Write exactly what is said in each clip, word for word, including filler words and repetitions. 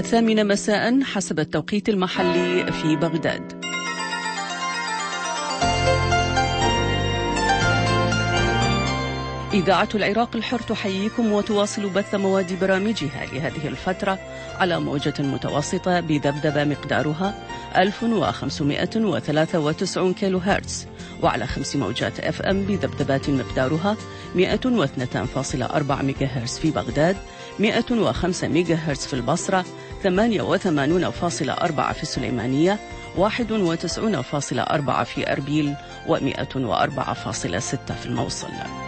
الثامنة مساء حسب التوقيت المحلي في بغداد. إذاعة العراق الحر تحييكم وتواصل بث مواد برامجها لهذه الفترة على موجة متوسطة بذبذبة مقدارها ألف وخمسمائة وثلاثة وتسعين كيلو هرتز، وعلى خمس موجات اف ام بذبذبات مقدارها مئة واثنين فاصلة أربعة ميجا هرتز في بغداد، مئة وخمسة ميجا هرتز في البصرة، ثمانية وثمانين فاصلة أربعة في السليمانية، واحد وتسعين فاصلة أربعة في أربيل، ومئة وأربعة فاصلة ستة في الموصل.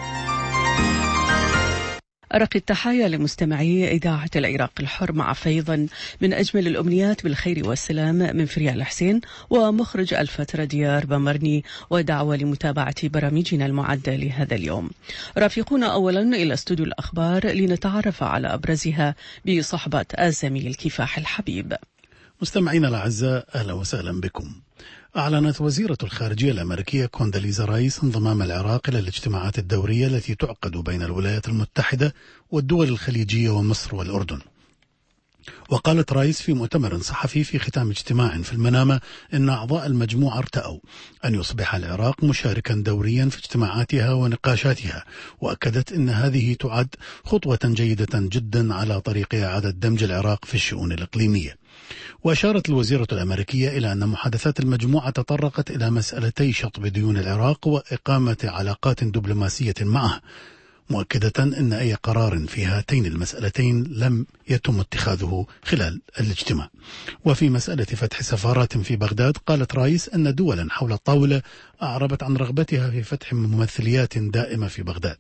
أرق التحايا لمستمعي إذاعة العراق الحر مع فيضا من أجمل الأمنيات بالخير والسلام من فريال حسين ومخرج الفترة ديار بمرني، ودعوة لمتابعة برامجنا المعدة لهذا اليوم. رافقونا أولا إلى استوديو الأخبار لنتعرف على أبرزها بصحبة الزميل كفاح الحبيب. مستمعينا الأعزاء، أهلا وسهلا بكم. أعلنت وزيرة الخارجية الأمريكية كونداليزا رايس انضمام العراق إلى الاجتماعات الدورية التي تعقد بين الولايات المتحدة والدول الخليجية ومصر والأردن. وقالت رايس في مؤتمر صحفي في ختام اجتماع في المنامة إن أعضاء المجموعة ارتأوا أن يصبح العراق مشاركا دوريا في اجتماعاتها ونقاشاتها، وأكدت أن هذه تعد خطوة جيدة جدا على طريق إعادة دمج العراق في الشؤون الإقليمية. وأشارت الوزيرة الأمريكية إلى أن محادثات المجموعة تطرقت إلى مسألتي شطب ديون العراق وإقامة علاقات دبلوماسية معه، مؤكدة أن أي قرار في هاتين المسألتين لم يتم اتخاذه خلال الاجتماع. وفي مسألة فتح سفارات في بغداد، قالت رايس أن دولا حول الطاولة أعربت عن رغبتها في فتح ممثليات دائمة في بغداد.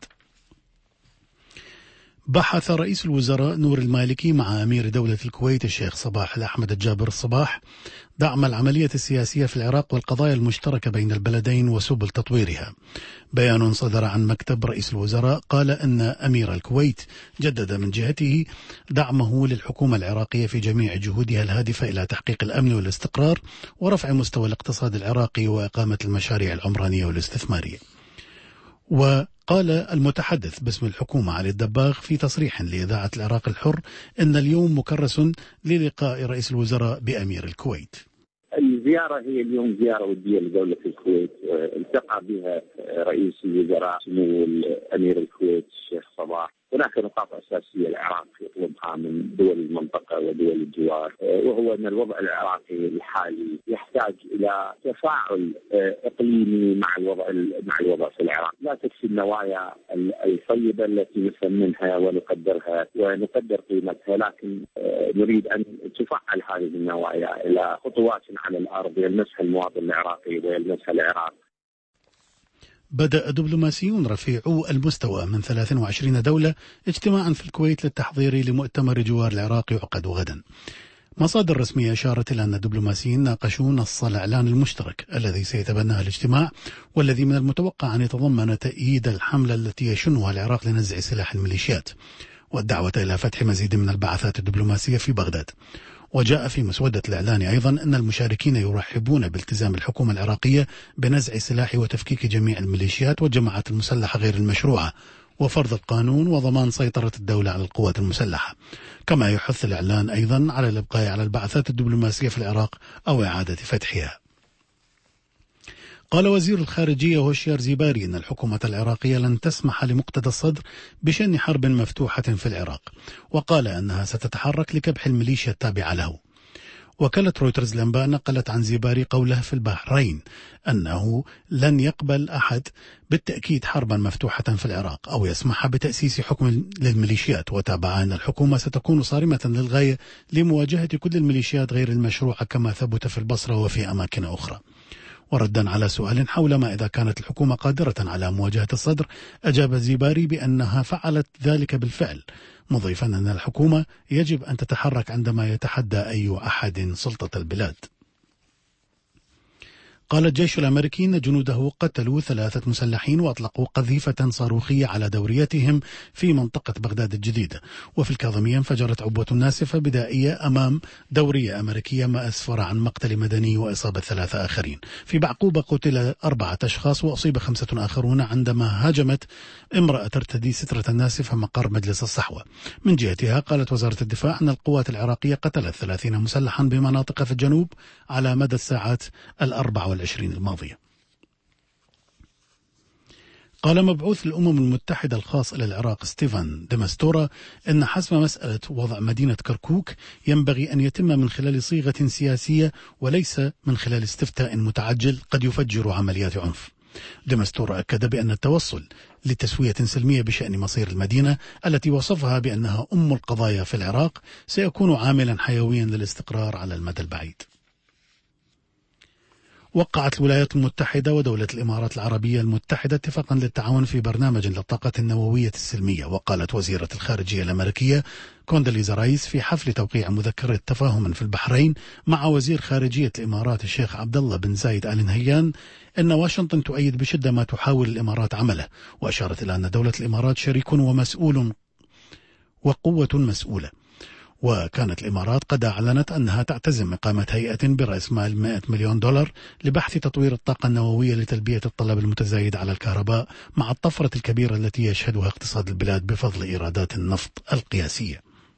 بحث رئيس الوزراء نور المالكي مع أمير دولة الكويت الشيخ صباح الأحمد الجابر الصباح دعم العملية السياسية في العراق والقضايا المشتركة بين البلدين وسبل تطويرها. بيان صدر عن مكتب رئيس الوزراء قال أن أمير الكويت جدد من جهته دعمه للحكومة العراقية في جميع جهودها الهادفة إلى تحقيق الأمن والاستقرار ورفع مستوى الاقتصاد العراقي وإقامة المشاريع العمرانية والاستثمارية. وقال المتحدث باسم الحكومة علي الدباغ في تصريح لإذاعة العراق الحر إن اليوم مكرس للقاء رئيس الوزراء بأمير الكويت. الزيارة هي اليوم زيارة ودية لدولة الكويت، التقى بها رئيس الوزراء سمو أمير الكويت الشيخ صباح. هناك نقاط أساسية العراق يطلبها من دول المنطقة ودول الجوار، وهو أن الوضع العراقي الحالي يحتاج إلى تفاعل إقليمي مع الوضع مع الوضع في العراق. لا تكفي النوايا الطيبة التي نثمنها ونقدرها ونقدر قيمتها، لكن نريد أن تفعل هذه النوايا إلى خطوات على الأرض يلمسها المواطن العراقي ويلمسها العراق. بدأ دبلوماسيون رفيعو المستوى من ثلاث وعشرين دولة اجتماعا في الكويت للتحضير لمؤتمر جوار العراق يعقد غدا. مصادر رسمية أشارت إلى أن الدبلوماسيين ناقشوا نص الإعلان المشترك الذي سيتبناه الاجتماع، والذي من المتوقع أن يتضمن تأييد الحملة التي يشنها العراق لنزع سلاح الميليشيات والدعوة إلى فتح مزيد من البعثات الدبلوماسية في بغداد. وجاء في مسودة الإعلان أيضا أن المشاركين يرحبون بالتزام الحكومة العراقية بنزع السلاح وتفكيك جميع الميليشيات والجماعات المسلحة غير المشروعة وفرض القانون وضمان سيطرة الدولة على القوات المسلحة. كما يحث الإعلان أيضا على الإبقاء على البعثات الدبلوماسية في العراق أو إعادة فتحها. قال وزير الخارجية هوشيار زيباري أن الحكومة العراقية لن تسمح لمقتدى الصدر بشن حرب مفتوحة في العراق، وقال أنها ستتحرك لكبح الميليشيا التابعة له. وكالة رويترز الأنباء نقلت عن زيباري قوله في البحرين أنه لن يقبل أحد بالتأكيد حربا مفتوحة في العراق أو يسمح بتأسيس حكم للميليشيات، وتابع أن الحكومة ستكون صارمة للغاية لمواجهة كل الميليشيات غير المشروعة كما ثبت في البصرة وفي أماكن أخرى. وردا على سؤال حول ما إذا كانت الحكومة قادرة على مواجهة الصدر، أجاب زيباري بأنها فعلت ذلك بالفعل، مضيفا أن الحكومة يجب أن تتحرك عندما يتحدى أي أحد سلطة البلاد. قال الجيش الأمريكي أن جنوده قتلوا ثلاثة مسلحين وأطلقوا قذيفة صاروخية على دوريتهم في منطقة بغداد الجديدة. وفي الكاظمية انفجرت عبوة ناسفة بدائية أمام دورية أمريكية ما أسفر عن مقتل مدني وإصابة ثلاثة آخرين. في بعقوبة قتل أربعة أشخاص وأصيب خمسة آخرون عندما هاجمت امرأة ترتدي سترة ناسفة مقر مجلس الصحوة. من جهتها قالت وزارة الدفاع أن القوات العراقية قتلت ثلاثين مسلحا بمناطق في الجنوب على مدى الساعات الأربع والعشرين الماضية. قال مبعوث الأمم المتحدة الخاص إلى العراق ستيفان ديمستورا إن حسم مسألة وضع مدينة كركوك ينبغي أن يتم من خلال صيغة سياسية وليس من خلال استفتاء متعجل قد يفجر عمليات عنف. ديمستورا أكد بأن التوصل لتسوية سلمية بشأن مصير المدينة التي وصفها بأنها أم القضايا في العراق سيكون عاملا حيويا للاستقرار على المدى البعيد. وقعت الولايات المتحدة ودولة الإمارات العربية المتحدة اتفاقا للتعاون في برنامج للطاقة النووية السلمية. وقالت وزيرة الخارجية الأمريكية كونداليزا رايس في حفل توقيع مذكرة تفاهم في البحرين مع وزير خارجية الإمارات الشيخ عبد الله بن زايد آل نهيان أن واشنطن تؤيد بشدة ما تحاول الإمارات عمله. وأشارت إلى أن دولة الإمارات شريك ومسؤول وقوة مسؤولة. وكانت الإمارات قد أعلنت أنها تعتزم إقامة هيئة برأس مال مئة مليون دولار لبحث تطوير الطاقة النووية لتلبية الطلب المتزايد على الكهرباء مع الطفرة الكبيرة التي يشهدها اقتصاد البلاد بفضل إيرادات النفط القياسية.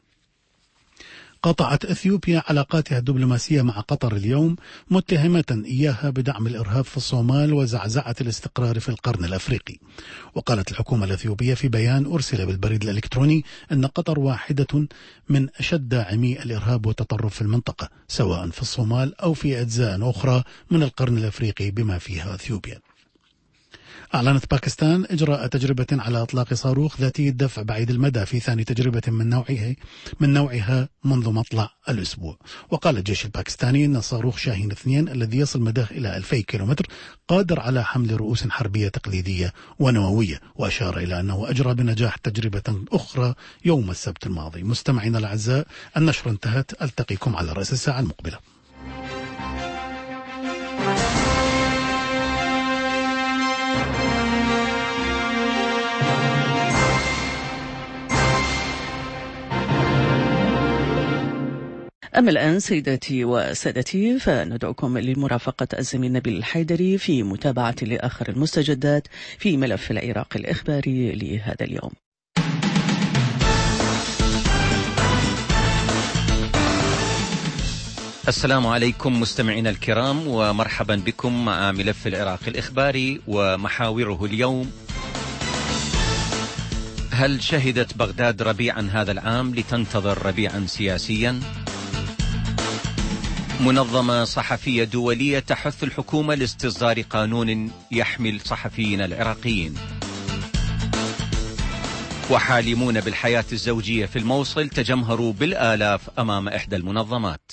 قطعت إثيوبيا علاقاتها الدبلوماسية مع قطر اليوم متهمة إياها بدعم الإرهاب في الصومال وزعزعة الاستقرار في القرن الأفريقي. وقالت الحكومة الأثيوبية في بيان أرسل بالبريد الإلكتروني أن قطر واحدة من أشد داعمي الإرهاب والتطرف في المنطقة سواء في الصومال أو في أجزاء أخرى من القرن الأفريقي بما فيها أثيوبيا. أعلنت باكستان إجراء تجربة على إطلاق صاروخ ذاتي الدفع بعيد المدى في ثاني تجربة من نوعها من نوعها منذ مطلع الأسبوع. وقال الجيش الباكستاني أن صاروخ شاهين اثنين الذي يصل مداه إلى ألفي كيلومتر قادر على حمل رؤوس حربية تقليدية ونووية. وأشار إلى أنه أجرى بنجاح تجربة أخرى يوم السبت الماضي. مستمعينا الأعزاء، النشرة انتهت. ألتقيكم على رأس الساعة المقبلة. أما الآن سيداتي وسادتي فندعوكم لمرافقة الزميل نبيل الحيدري في متابعة لآخر المستجدات في ملف العراق الإخباري لهذا اليوم. السلام عليكم مستمعينا الكرام، ومرحبا بكم مع ملف العراق الإخباري ومحاوره اليوم. هل شهدت بغداد ربيعا هذا العام لتنتظر ربيعا سياسيا؟ منظمة صحفية دولية تحث الحكومة لاستصدار قانون يحمي الصحفيين العراقيين. وحالمون بالحياة الزوجية في الموصل تجمهروا بالآلاف أمام إحدى المنظمات.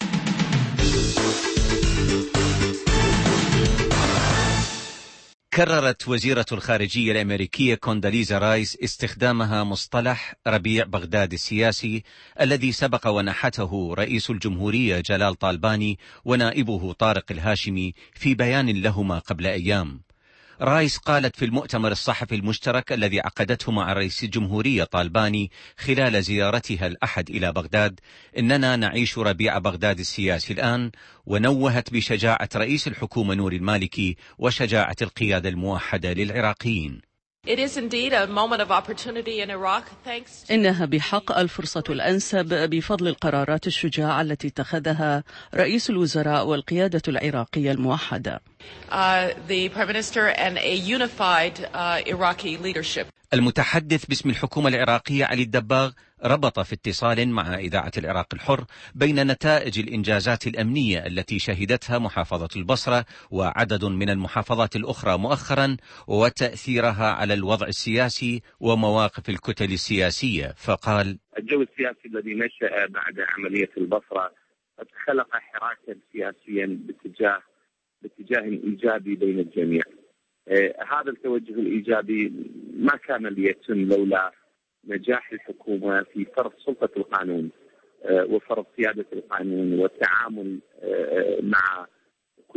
كررت وزيرة الخارجية الأمريكية كونداليزا رايس استخدامها مصطلح ربيع بغداد السياسي الذي سبق ونحته رئيس الجمهورية جلال طالباني ونائبه طارق الهاشمي في بيان لهما قبل أيام. رايس قالت في المؤتمر الصحفي المشترك الذي عقدته مع رئيس الجمهورية طالباني خلال زيارتها الأحد إلى بغداد إننا نعيش ربيع بغداد السياسي الآن، ونوهت بشجاعة رئيس الحكومة نور المالكي وشجاعة القيادة الموحدة للعراقيين. It is indeed a moment of opportunity in Iraq thanks to... إنها بحق الفرصة الأنسب بفضل القرارات الشجاعة التي اتخذها رئيس الوزراء والقيادة العراقية الموحدة. Uh, the Prime Minister and a unified uh, Iraqi leadership. المتحدث باسم الحكومة العراقية علي الدباغ ربط في اتصال مع إذاعة العراق الحر بين نتائج الإنجازات الأمنية التي شهدتها محافظة البصرة وعدد من المحافظات الأخرى مؤخرا وتأثيرها على الوضع السياسي ومواقف الكتل السياسية، فقال: الجو السياسي الذي نشأ بعد عملية البصرة خلق حراكا سياسيا باتجاه باتجاه إيجابي بين الجميع. آه هذا التوجه الإيجابي ما كان ليتم لولا نجاح الحكومة في فرض سلطة القانون آه وفرض سيادة القانون والتعامل آه مع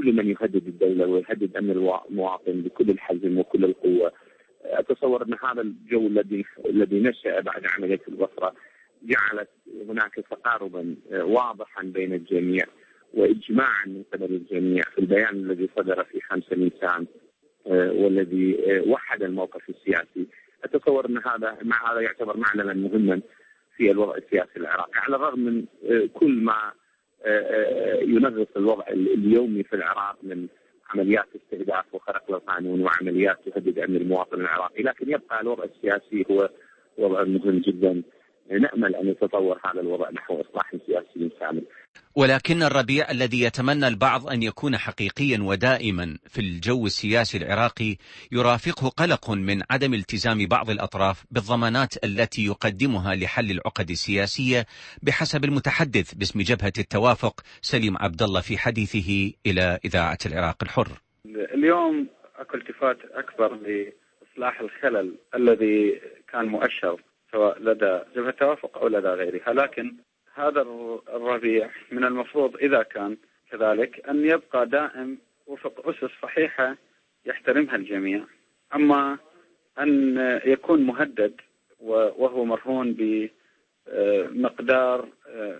كل من يهدد الدولة ويهدد أمن المواطن بكل الحزم وكل القوة. أتصور أن هذا الجو الذي الذي نشأ بعد عملية البصرة جعلت هناك تقاربا واضحا بين الجميع وإجماعا من قبل الجميع في البيان الذي صدر في خمسة نيسان والذي وحد الموقف السياسي. أتصور أن هذا مع هذا يعتبر معلما مهما في الوضع السياسي العراقي، على الرغم من كل ما ينغص الوضع اليومي في العراق من عمليات استهداف وخرق للقانون وعمليات تهدد أمن المواطن العراقي، لكن يبقى الوضع السياسي هو وضع مهم جدا. نأمل أن يتطور هذا الوضع نحو إصلاح سياسي كامل. ولكن الربيع الذي يتمنى البعض أن يكون حقيقيا ودائما في الجو السياسي العراقي يرافقه قلق من عدم التزام بعض الأطراف بالضمانات التي يقدمها لحل العقد السياسية بحسب المتحدث باسم جبهة التوافق سليم عبد الله في حديثه إلى إذاعة العراق الحر. اليوم أكو التفات أكبر لإصلاح الخلل الذي كان مؤشر سواء لدى جبهة التوافق أو لدى غيرها، لكن هذا الربيع من المفروض إذا كان كذلك أن يبقى دائم وفق أسس صحيحة يحترمها الجميع. أما أن يكون مهدد وهو مرهون بمقدار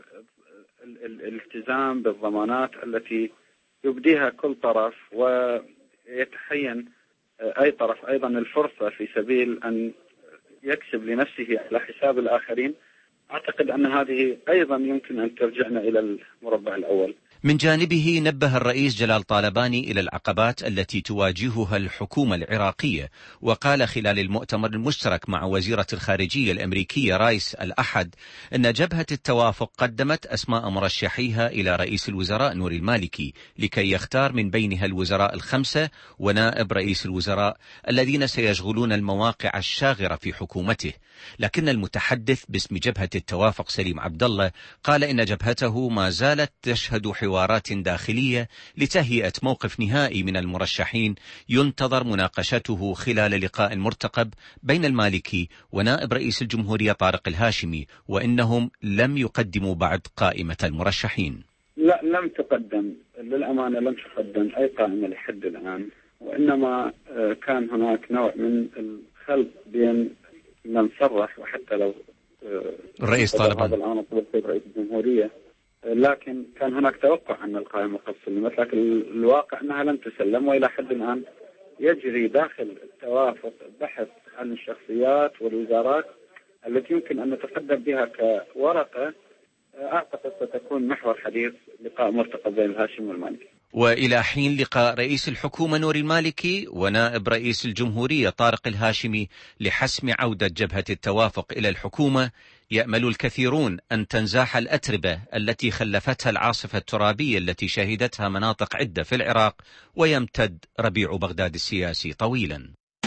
الالتزام بالضمانات التي يبديها كل طرف، ويتحين أي طرف أيضا الفرصة في سبيل أن يكسب لنفسه على حساب الآخرين، أعتقد أن هذه أيضا يمكن أن ترجعنا إلى المربع الأول. من جانبه نبه الرئيس جلال طالباني إلى العقبات التي تواجهها الحكومة العراقية، وقال خلال المؤتمر المشترك مع وزيرة الخارجية الأمريكية رايس الأحد أن جبهة التوافق قدمت أسماء مرشحيها إلى رئيس الوزراء نوري المالكي لكي يختار من بينها الوزراء الخمسة ونائب رئيس الوزراء الذين سيشغلون المواقع الشاغرة في حكومته. لكن المتحدث باسم جبهة التوافق سليم عبد الله قال إن جبهته ما زالت تشهد حوارات داخلية لتهيئة موقف نهائي من المرشحين ينتظر مناقشته خلال لقاء مرتقب بين المالكي ونائب رئيس الجمهورية طارق الهاشمي، وإنهم لم يقدموا بعد قائمة المرشحين. لا، لم تقدم للأمانة، لم تقدم أي قائمة لحد الآن، وإنما كان هناك نوع من الخلط بين من صرح وحتى لو الرئيس طالبان هذا الآن طلب رئيس الجمهورية، لكن كان هناك توقع أن القائمة قد سلمت، لكن الواقع أنها لم تسلم، وإلى حد الآن يجري داخل التوافق بحث عن الشخصيات والوزارات التي يمكن أن نتقدم بها كورقة. أعتقد ستكون محور حديث لقاء مرتقب بين الهاشمي والمالكي. وإلى حين لقاء رئيس الحكومة نوري المالكي ونائب رئيس الجمهورية طارق الهاشمي لحسم عودة جبهة التوافق إلى الحكومة، يأمل الكثيرون أن تنزاح الأتربة التي خلفتها العاصفة الترابية التي شهدتها مناطق عدة في العراق، ويمتد ربيع بغداد السياسي طويلا.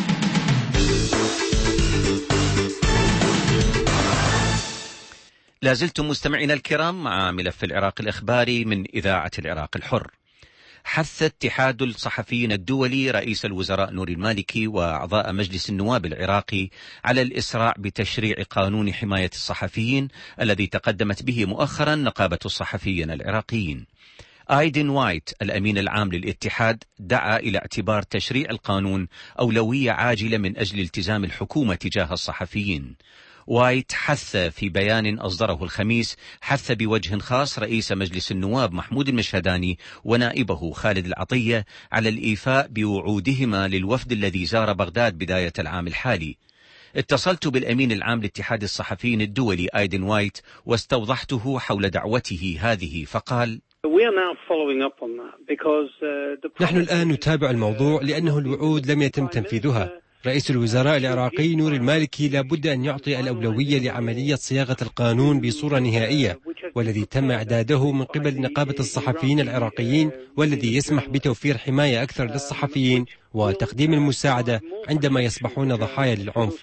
لازلتم مستمعينا الكرام مع ملف العراق الإخباري من إذاعة العراق الحر. حث اتحاد الصحفيين الدولي رئيس الوزراء نوري المالكي وأعضاء مجلس النواب العراقي على الإسراع بتشريع قانون حماية الصحفيين الذي تقدمت به مؤخرا نقابة الصحفيين العراقيين. آيدن وايت الأمين العام للاتحاد دعا إلى اعتبار تشريع القانون أولوية عاجلة من أجل التزام الحكومة تجاه الصحفيين. وايت حث في بيان أصدره الخميس حث بوجه خاص رئيس مجلس النواب محمود المشهداني ونائبه خالد العطية على الإيفاء بوعودهما للوفد الذي زار بغداد بداية العام الحالي. اتصلت بالأمين العام لاتحاد الصحفيين الدولي آيدن وايت واستوضحته حول دعوته هذه، فقال: نحن الآن نتابع الموضوع لأنه الوعود لم يتم تنفيذها. رئيس الوزراء العراقي نوري المالكي لا بد أن يعطي الأولوية لعملية صياغة القانون بصورة نهائية، والذي تم إعداده من قبل نقابة الصحفيين العراقيين، والذي يسمح بتوفير حماية أكثر للصحفيين وتقديم المساعدة عندما يصبحون ضحايا للعنف.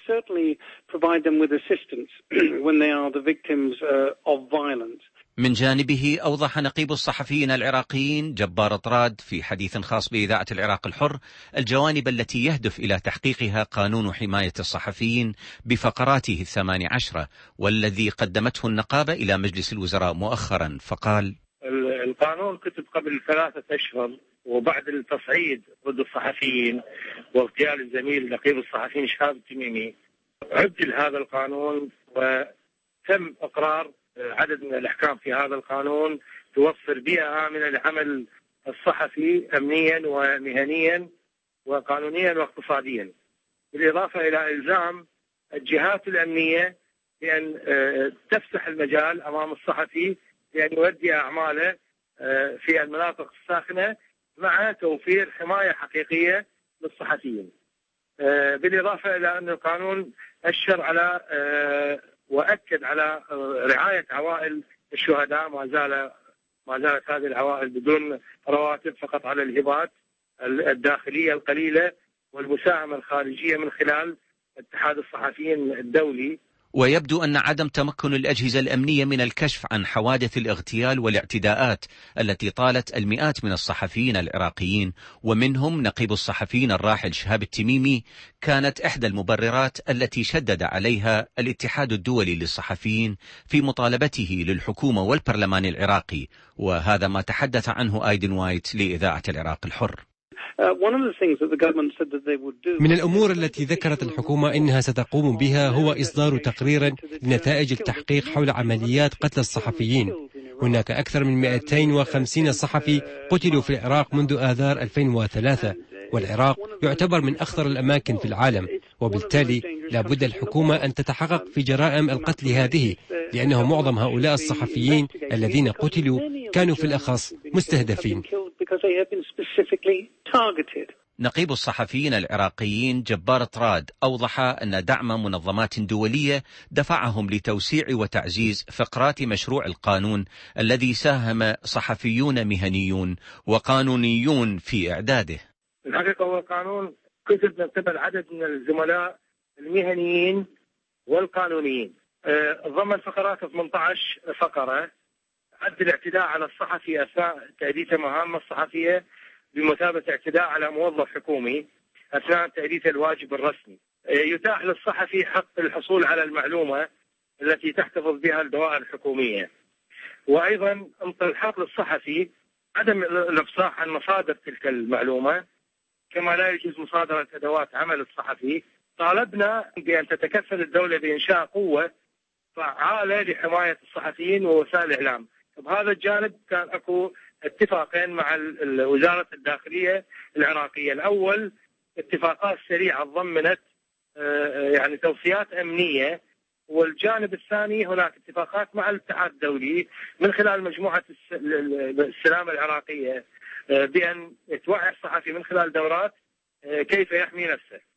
من جانبه أوضح نقيب الصحفيين العراقيين جبار طراد في حديث خاص بإذاعة العراق الحر الجوانب التي يهدف إلى تحقيقها قانون حماية الصحفيين بفقراته الثمان عشرة والذي قدمته النقابة إلى مجلس الوزراء مؤخرا، فقال: القانون كتب قبل ثلاثة أشهر، وبعد التصعيد ضد الصحفيين واغتيال الزميل نقيب الصحفيين شهاب التميمي عدل هذا القانون، وتم إقرار عدد من الأحكام في هذا القانون توفر بيئة آمنة لعمل الصحفي أمنيا ومهنيا وقانونيا واقتصاديا، بالإضافة إلى إلزام الجهات الأمنية بأن تفتح المجال أمام الصحفي بأن يؤدي أعماله في المناطق الساخنة مع توفير حماية حقيقية للصحفيين. بالإضافة إلى أن القانون أشر على وأكد على رعاية عوائل الشهداء، ما زال ما زالت هذه العوائل بدون رواتب، فقط على الهبات الداخلية القليلة والمساهمة الخارجية من خلال اتحاد الصحفيين الدولي. ويبدو أن عدم تمكن الأجهزة الأمنية من الكشف عن حوادث الاغتيال والاعتداءات التي طالت المئات من الصحفيين العراقيين ومنهم نقيب الصحفيين الراحل شهاب التميمي كانت إحدى المبررات التي شدد عليها الاتحاد الدولي للصحفيين في مطالبته للحكومة والبرلمان العراقي، وهذا ما تحدث عنه آيدن وايت لإذاعة العراق الحر. من الأمور التي ذكرت الحكومة إنها ستقوم بها هو إصدار تقرير لنتائج التحقيق حول عمليات قتل الصحفيين. هناك أكثر من مئتين وخمسين صحفي قتلوا في العراق منذ آذار ألفين وثلاثة، والعراق يعتبر من أخطر الأماكن في العالم، وبالتالي لابد الحكومة أن تتحقق في جرائم القتل هذه، لأنه معظم هؤلاء الصحفيين الذين قتلوا كانوا في الأخص مستهدفين. نقيب الصحفيين العراقيين جبار طراد أوضح أن دعم منظمات دولية دفعهم لتوسيع وتعزيز فقرات مشروع القانون الذي ساهم صحفيون مهنيون وقانونيون في إعداده. الحقيقة هو قانون كتب من قبل عدد من الزملاء المهنيين والقانونيين، ضمن فقرات ثمانية عشر فقرة عد الاعتداء على الصحفي أثناء تأدية مهامه الصحفية بمثابة اعتداء على موظف حكومي أثناء تأدية الواجب الرسمي. يتاح للصحفي حق الحصول على المعلومة التي تحتفظ بها الدوائر الحكومية، وأيضا الحق للصحفي عدم الإفصاح عن مصادر تلك المعلومة، كما لا يجوز مصادرة أدوات عمل الصحفي. طالبنا بأن تتكفل الدولة بإنشاء قوة فعالة لحماية الصحفيين ووسائل الإعلام. بهذا الجانب كان أكو اتفاقين مع وزارة الداخلية العراقية. الأول اتفاقات سريعة ضمنت يعني توصيات أمنية، والجانب الثاني هناك اتفاقات مع الاتحاد الدولي من خلال مجموعة السلامة العراقية بأن توعي الصحفي من خلال دورات كيف يحمي نفسه.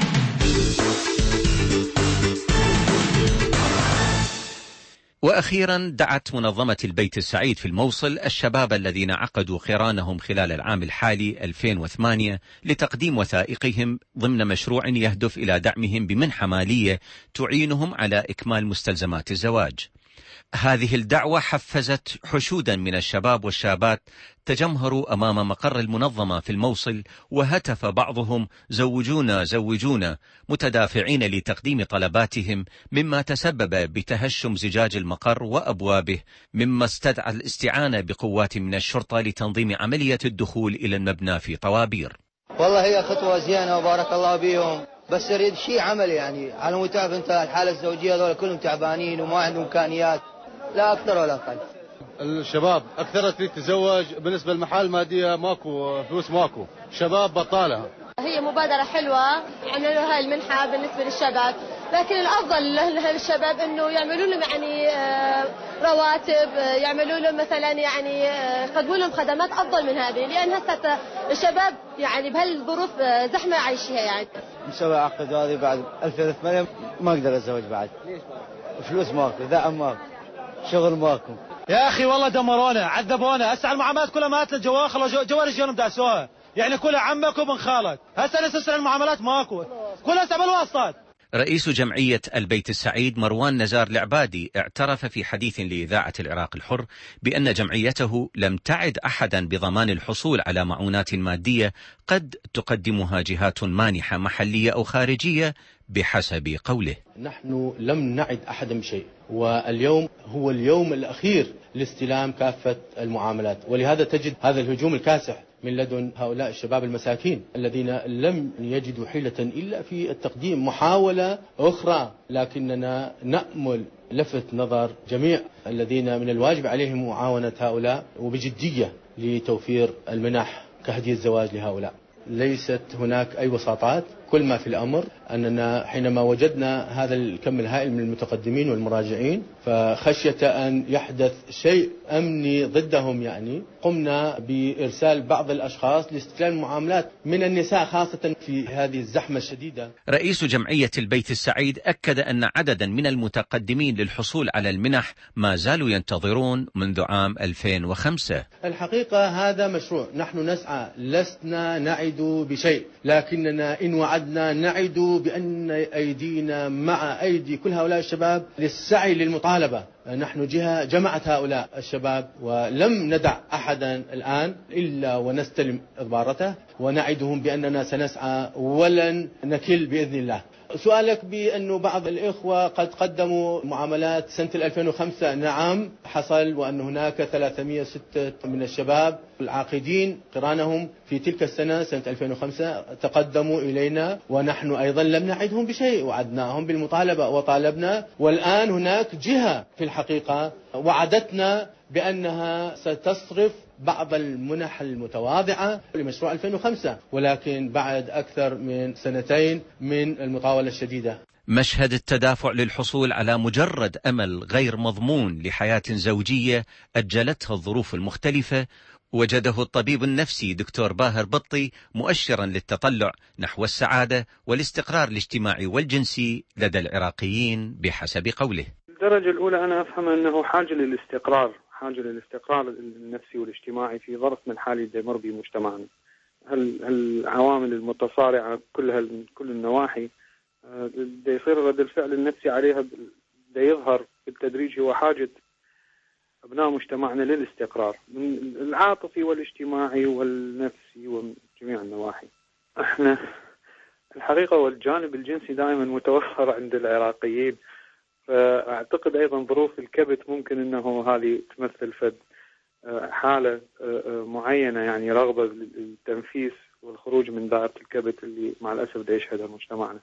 وأخيرا دعت منظمة البيت السعيد في الموصل الشباب الذين عقدوا قرانهم خلال العام الحالي ألفين وثمانية لتقديم وثائقهم ضمن مشروع يهدف إلى دعمهم بمنحة مالية تعينهم على إكمال مستلزمات الزواج. هذه الدعوة حفزت حشودا من الشباب والشابات تجمهروا أمام مقر المنظمة في الموصل، وهتف بعضهم زوجونا زوجونا متدافعين لتقديم طلباتهم، مما تسبب بتهشم زجاج المقر وأبوابه، مما استدعى الاستعانة بقوات من الشرطة لتنظيم عملية الدخول إلى المبنى في طوابير. والله هي خطوة زينة وبارك الله بيهم، بس يريد شيء عمل يعني على متعب. انت الحالة الزوجية هذول كلهم تعبانين وما عندهم إمكانيات، لا أكثر ولا أقل. الشباب أكثر تريد تتزوج، بالنسبة للمحال مادية ماكو، فلوس ماكو، شباب بطالة. هي مبادرة حلوة عملوا هاي المنحة بالنسبة للشباب، لكن الأفضل للشباب إنه يعملوا لهم يعني رواتب، يعملوا لهم مثلا يعني يقدموا لهم خدمات أفضل من هذه، لأن هسه الشباب يعني بهالظروف زحمة عايشها. يعني مسوي عقد هذه بعد ألفين وثمانية ما أقدر أتزوج بعد، فلوس ماكو، دعم ماكو، شغل ماكو. يا أخي والله دمرونا عذبونا، هسه المعاملات كلها مات للجوال، خلاص جوال الجنوب داسوها، يعني كلها عمك وابن خالك، هسه نسلسل المعاملات ماكو، كلها سبب الواسطات. رئيس جمعية البيت السعيد مروان نزار العبادي اعترف في حديث لإذاعة العراق الحر بأن جمعيته لم تعد أحدا بضمان الحصول على معونات مادية قد تقدمها جهات مانحة محلية أو خارجية بحسب قوله. نحن لم نعد أحدا بشيء، واليوم هو اليوم الأخير لاستلام كافة المعاملات، ولهذا تجد هذا الهجوم الكاسح من لدن هؤلاء الشباب المساكين الذين لم يجدوا حيلة إلا في التقديم محاولة أخرى. لكننا نأمل لفت نظر جميع الذين من الواجب عليهم معاونة هؤلاء وبجدية لتوفير المنح كهدية الزواج لهؤلاء. ليست هناك أي وساطات، كل ما في الأمر أننا حينما وجدنا هذا الكم الهائل من المتقدمين والمراجعين فخشية أن يحدث شيء أمني ضدهم، يعني قمنا بإرسال بعض الأشخاص لاستلام المعاملات من النساء خاصة في هذه الزحمة الشديدة. رئيس جمعية البيت السعيد أكد أن عددا من المتقدمين للحصول على المنح ما زالوا ينتظرون منذ عام ألفين وخمسة. الحقيقة هذا مشروع نحن نسعى، لسنا نعد بشيء، لكننا إن وعدنا نعد بأن أيدينا مع أيدي كل هؤلاء الشباب للسعي للمطالبة. نحن جهة جمعت هؤلاء الشباب ولم ندع أحدا الآن إلا ونستلم إضبارته، ونعدهم بأننا سنسعى ولن نكل بإذن الله. سؤالك بأنه بعض الإخوة قد قدموا معاملات سنة ألفين وخمسة، نعم حصل، وأن هناك ثلاثمئة وستة من الشباب العاقدين قرانهم في تلك السنة سنة ألفين وخمسة تقدموا إلينا، ونحن أيضا لم نعدهم بشيء، وعدناهم بالمطالبة وطالبنا. والآن هناك جهة في الحقيقة وعدتنا بأنها ستصرف بعض المنح المتواضعة لمشروع ألفين وخمسة، ولكن بعد أكثر من سنتين من المطاولة الشديدة. مشهد التدافع للحصول على مجرد أمل غير مضمون لحياة زوجية أجلتها الظروف المختلفة وجده الطبيب النفسي دكتور باهر بطي مؤشرا للتطلع نحو السعادة والاستقرار الاجتماعي والجنسي لدى العراقيين بحسب قوله. الدرجة الأولى أنا أفهم أنه حاجة للاستقرار، حاجة للاستقرار النفسي والاجتماعي في ظرف من حال يمر به مجتمعنا. هالعوامل المتصارعة كلها من كل النواحي دا يصير رد الفعل النفسي عليها دا يظهر بالتدريج هو حاجة أبناء مجتمعنا للاستقرار من العاطفي والاجتماعي والنفسي ومن جميع النواحي. احنا الحقيقة والجانب الجنسي دائما متوفر عند العراقيين، فأعتقد أيضا ظروف الكبت ممكن أنه هذه تمثل فد حالة معينة، يعني رغبة للتنفيس والخروج من دائرة الكبت اللي مع الأسف دا يشهدها مجتمعنا.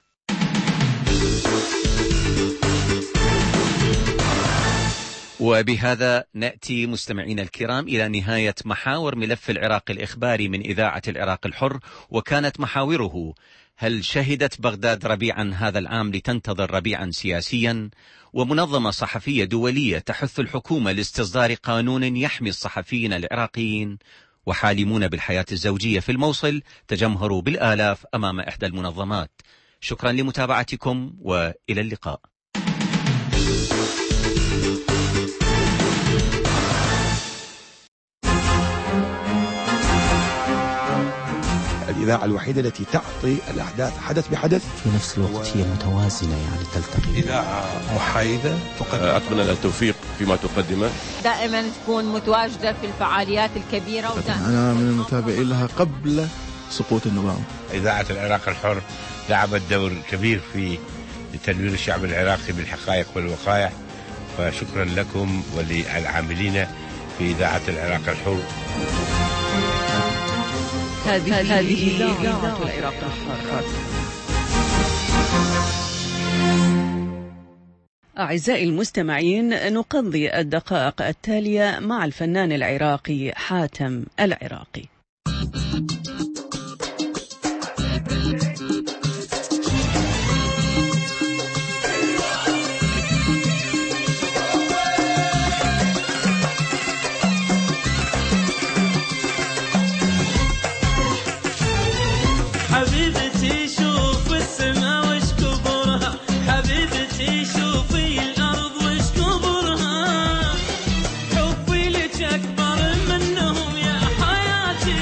وبهذا نأتي مستمعين الكرام إلى نهاية محاور ملف العراق الإخباري من إذاعة العراق الحر، وكانت محاوره: هل شهدت بغداد ربيعا هذا العام لتنتظر ربيعا سياسيا؟ ومنظمة صحفية دولية تحث الحكومة لاستصدار قانون يحمي الصحفيين العراقيين. وحالمون بالحياة الزوجية في الموصل تجمهروا بالآلاف أمام إحدى المنظمات. شكرا لمتابعتكم وإلى اللقاء. الإذاعة الوحيدة التي تعطي الأحداث حدث بحدث في نفس الوقت هي متوازنة، يعني تلتقي. إذاعة محايدة أتمنى التوفيق فيما تقدمه، دائما تكون متواجدة في الفعاليات الكبيرة. أنا من المتابعين لها قبل سقوط النظام. إذاعة العراق الحر لعبت دور كبير في تنوير الشعب العراقي بالحقائق والوقائع، فشكرا لكم وللعاملين في إذاعة العراق الحر. هذه هذه إذاعة العراق الحر. أعزائي المستمعين، نقضي الدقائق التالية مع الفنان العراقي حاتم العراقي. حبيبتي شوف السما وش كبرها، حبيبتي شوفي الأرض وش كبرها، حبي لك أكبر منهم يا حياتي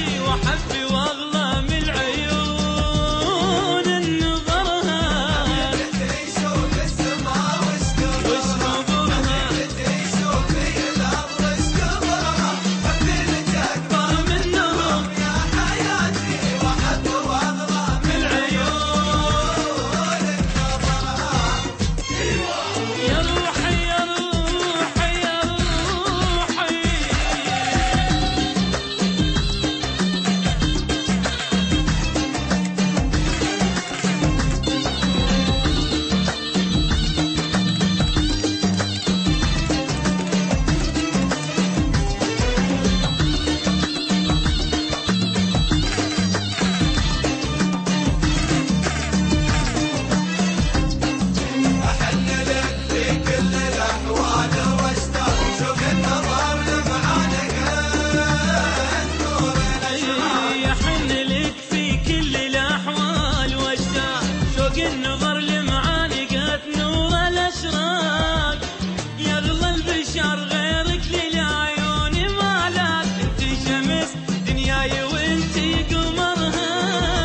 البشر غيرك للعيون مالك، انت شمس دنياي وانت قمرها.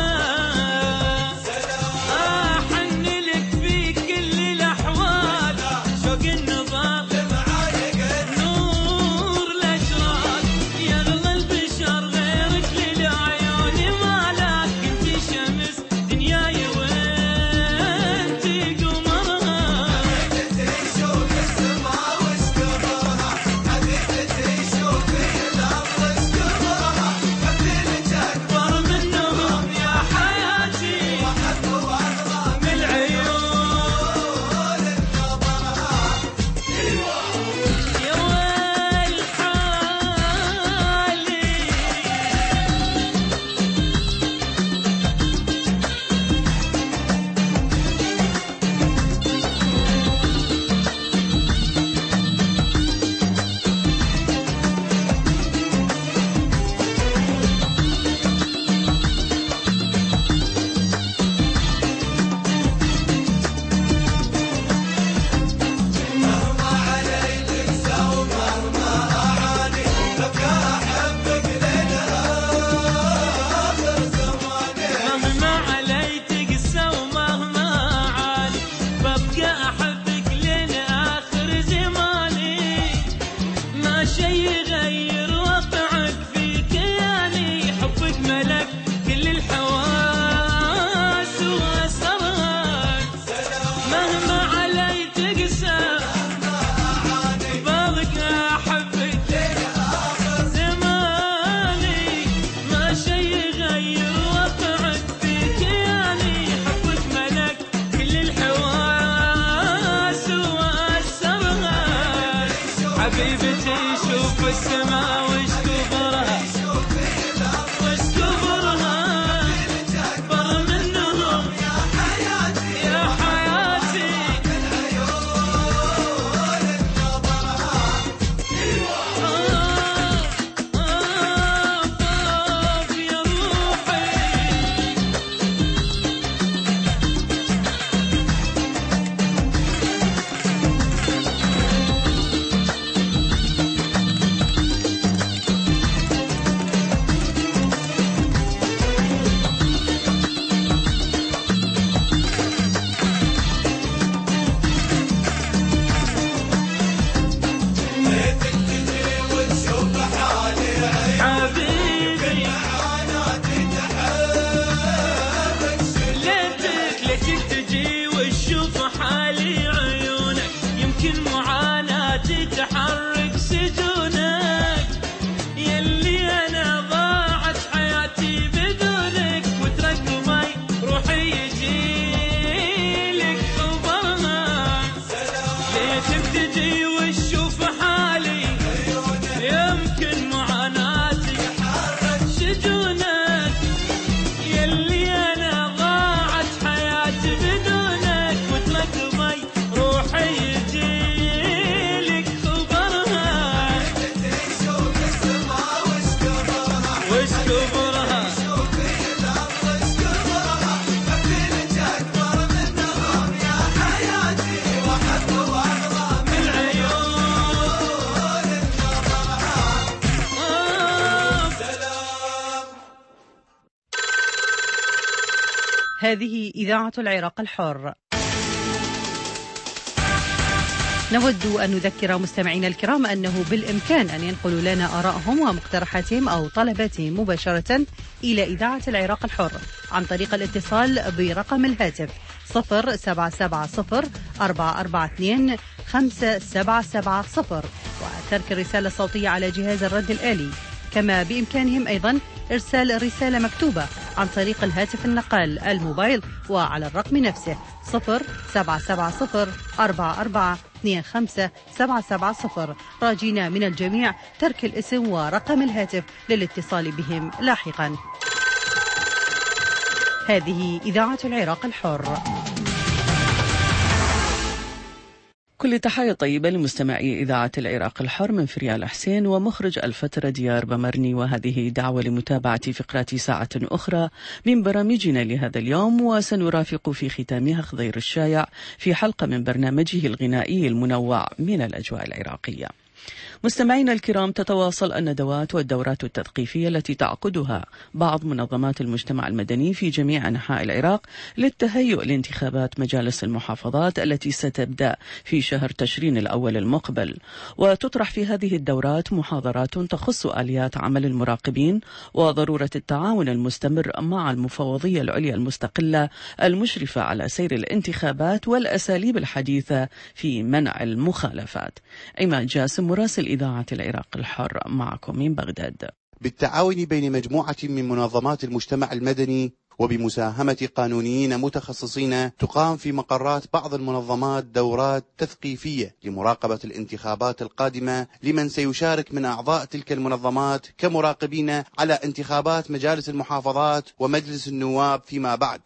احن لك في كل الاحوال، شوق النظر نور الاشراق، يغلى البشر غيرك للعيون مالك، انت شمس دنياي وانت قمرها. شوف السما واشكرها، حبيبتي شوفي الارض اشكرها، مثلك اكبر منهم يا حياتي، واحب وارضى من العيون بنظرها. يا ويل حالي مهما علي تقسى ومهما أعاني، أبقى أحبك لين آخر زماني. مهما علي تقسى ومهما أعاني، ببقى أحبك لين آخر زماني. ما شي يغير وقعك في كياني، حبك ملك كل الحواس وأسرار. مهما علي تقسى ببقى أحبك لين آخر زماني. ما شي يغير وقعك في كياني، حبك ملك كل الحواس وأسرار. حبيبتي شوف السما وش كبرها، وش كبرها، أكبر منهم يا حياتي، يا حياتي من عيون بنظرها. آه آه يا روحي. ليتك تجي وتشوف حالي حبيبي، معاناتي تحبك. ليتك ليتك تجي وتشوف حالي عيونك، يمكن معاناتي تحرك سجونك. يلي انا ضاعت حياتي بدونك، وترقمي روحي يجيلك خبرها. ليتك تجي وتشوف حالي، يمكن معاناتي تحرك سجونك. يلي انا ضاعت حياتي بدونك، وترقمي روحي يجيلك خبرها. شوف السما وش كبرها، وش كبرها، شوفي الارض اشكرها، مثلك اكبر منهم يا حياتي، واحب وارضى من العيون بنظرها. آه سلام. هذه إذاعة العراق الحر. نود أن نذكر مستمعينا الكرام أنه بالإمكان أن ينقلوا لنا آرائهم ومقترحاتهم أو طلباتهم مباشرة إلى إذاعة العراق الحر عن طريق الاتصال برقم الهاتف صفر سبعة سبعة صفر أربعة أربعة اثنين خمسة سبعة سبعة صفر، وترك الرسالة الصوتية على جهاز الرد الآلي. كما بإمكانهم أيضا إرسال رسالة مكتوبة عن طريق الهاتف النقال الموبايل وعلى الرقم نفسه صفر سبعة سبعة صفر أربعة أربعة اثنين خمسة سبعة سبعة صفر، راجين من الجميع ترك الاسم ورقم الهاتف للاتصال بهم لاحقا. هذه إذاعة العراق الحر. كل تحية طيبة لمستمعي إذاعة العراق الحر من فريال حسين ومخرج الفترة ديار بمرني، وهذه دعوة لمتابعة فقرات ساعة أخرى من برامجنا لهذا اليوم، وسنرافق في ختامها خضير الشايع في حلقة من برنامجه الغنائي المنوع من الأجواء العراقية. مستمعينا الكرام، تتواصل الندوات والدورات التثقيفية التي تعقدها بعض منظمات المجتمع المدني في جميع أنحاء العراق للتهيؤ لانتخابات مجالس المحافظات التي ستبدأ في شهر تشرين الأول المقبل. وتطرح في هذه الدورات محاضرات تخص آليات عمل المراقبين وضرورة التعاون المستمر مع المفوضية العليا المستقلة المشرفة على سير الانتخابات والأساليب الحديثة في منع المخالفات. عماد جاسم مراسل إذاعة العراق الحر معكم من بغداد. بالتعاون بين مجموعة من منظمات المجتمع المدني وبمساهمة قانونيين متخصصين تقام في مقرات بعض المنظمات دورات تثقيفية لمراقبة الانتخابات القادمة لمن سيشارك من أعضاء تلك المنظمات كمراقبين على انتخابات مجالس المحافظات ومجلس النواب فيما بعد.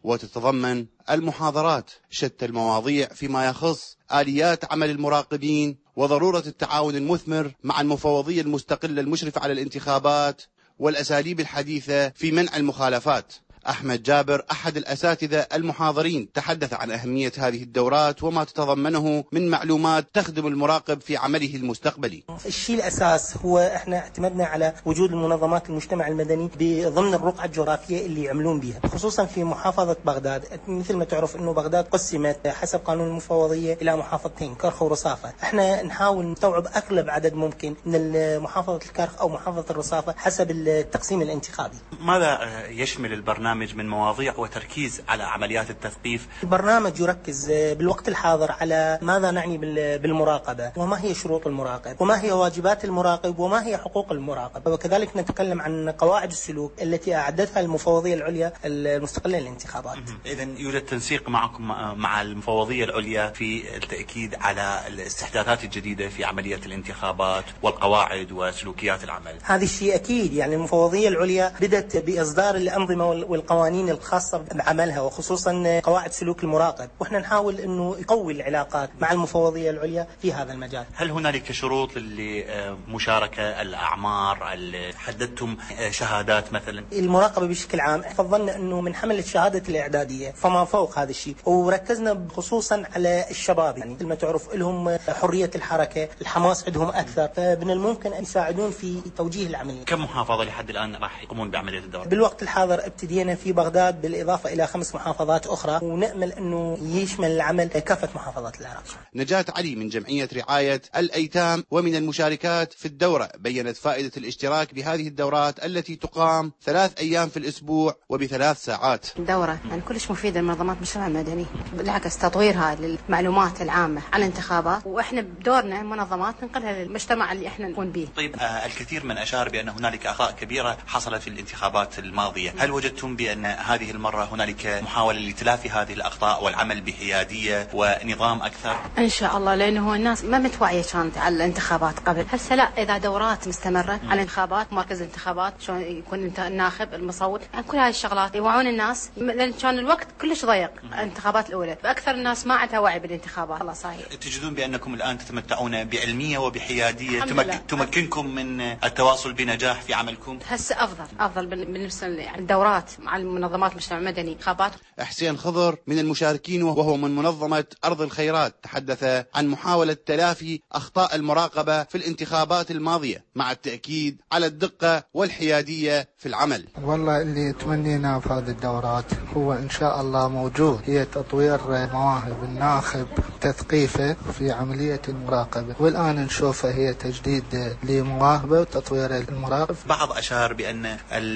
وتتضمن المحاضرات شتى المواضيع فيما يخص آليات عمل المراقبين وضرورة التعاون المثمر مع المفوضية المستقلة المشرفة على الانتخابات والأساليب الحديثة في منع المخالفات. أحمد جابر أحد الأساتذة المحاضرين تحدث عن أهمية هذه الدورات وما تتضمنه من معلومات تخدم المراقب في عمله المستقبلي. الشيء الأساس هو إحنا اعتمدنا على وجود المنظمات المجتمع المدني ضمن الرقعة الجغرافية اللي يعملون بها، خصوصا في محافظة بغداد. مثل ما تعرف إنه بغداد قسمت حسب قانون المفوضية إلى محافظتين، كرخ ورصافة. إحنا نحاول نستوعب أغلب عدد ممكن من محافظة الكرخ أو محافظة الرصافة حسب التقسيم الانتخابي. ماذا يشمل البرنامج من مواضيع وتركيز على عمليات التثقيف؟ البرنامج يركز بالوقت الحاضر على ماذا نعني بالمراقبة، وما هي شروط المراقب، وما هي واجبات المراقب، وما هي حقوق المراقب، وكذلك نتكلم عن قواعد السلوك التي أعدتها المفوضية العليا المستقلة للانتخابات. إذن يوجد تنسيق معكم مع المفوضية العليا في التأكيد على الاستحداثات الجديدة في عملية الانتخابات والقواعد وسلوكيات العمل. هذا الشيء أكيد، يعني المفوضية العليا بدأت بإصدار الأنظمة والقوانين الخاصة بعملها وخصوصا قواعد سلوك المراقب، وإحنا نحاول إنه يقوي العلاقات مع المفوضية العليا في هذا المجال. هل هنالك شروط للمشاركة، الأعمار، حددتم شهادات مثلا؟ المراقبة بشكل عام فضلنا إنه من حمل الشهادة الإعدادية فما فوق هذا الشيء، وركزنا خصوصا على الشباب، يعني مثل ما تعرف لهم حرية الحركة، الحماس عندهم أكثر، فمن الممكن أن يساعدون في توجيه العملية. كم محافظة لحد الآن راح يقومون بعملية الدورة؟ بالوقت الحاضر ابتدينا في بغداد بالإضافة إلى خمس محافظات أخرى، ونأمل أنه يشمل العمل كافة محافظات العراق. نجاة علي من جمعية رعاية الأيتام ومن المشاركات في الدورة بيّنت فائدة الاشتراك بهذه الدورات التي تقام ثلاث أيام في الأسبوع وبثلاث ساعات. الدورة يعني كلش مفيدة لمنظمات المجتمع المدني، بالعكس تطويرها للمعلومات العامة عن الانتخابات، وإحنا بدورنا منظمات ننقلها للمجتمع اللي إحنا نكون به. طيب آه الكثير من أشار بأن هنالك أخطاء كبيرة حصلت في الانتخابات الماضية، هل وجدتم بأن هذه المرة هنالك محاولة لتلافي هذه الأخطاء والعمل بحيادية ونظام أكثر؟ إن شاء الله، لأنه الناس ما متوعية كانت على الانتخابات قبل. هسه لا، إذا دورات مستمرة م. على الانتخابات، مركز الانتخابات شلون يكون الناخب المصوت، يعني كل هاي الشغلات يوعون الناس، لأن كان الوقت كلش ضيق الانتخابات الأولى، فأكثر الناس ما عندها وعي بالانتخابات. الله صحيح. تجدون بأنكم الآن تتمتعون بعلمية وبحيادية تمك... تمكنكم من التواصل بنجاح في عملكم؟ هسه أفضل أفضل بالنسبة للدورات مع المنظمات المجتمع المدني. خابات. حسين خضر من المشاركين وهو من منظمة أرض الخيرات تحدث عن محاولة تلافي أخطاء المراقبة في الانتخابات الماضية مع التأكيد على الدقة والحيادية في العمل. والله اللي تمنينا في هذه الدورات هو إن شاء الله موجود، هي تطوير مواهب الناخب، تثقيفه في عملية المراقبة، والآن نشوفها هي تجديد لمواهبه وتطوير المراقب. بعض أشار بأن